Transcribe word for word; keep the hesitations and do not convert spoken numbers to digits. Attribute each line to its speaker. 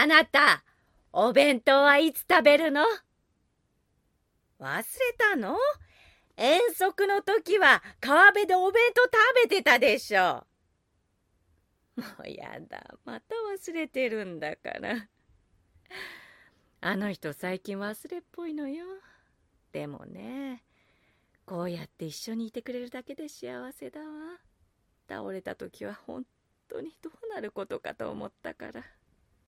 Speaker 1: あなた、お弁当はいつ食べるの？忘れたの？遠足の時は川辺でお弁当食べてたでしょ。もうやだ、また忘れてるんだから。あの人最近忘れっぽいのよ。でもね、こうやって一緒にいてくれるだけで幸せだわ。倒れた時は本当にどうなることかと思ったから。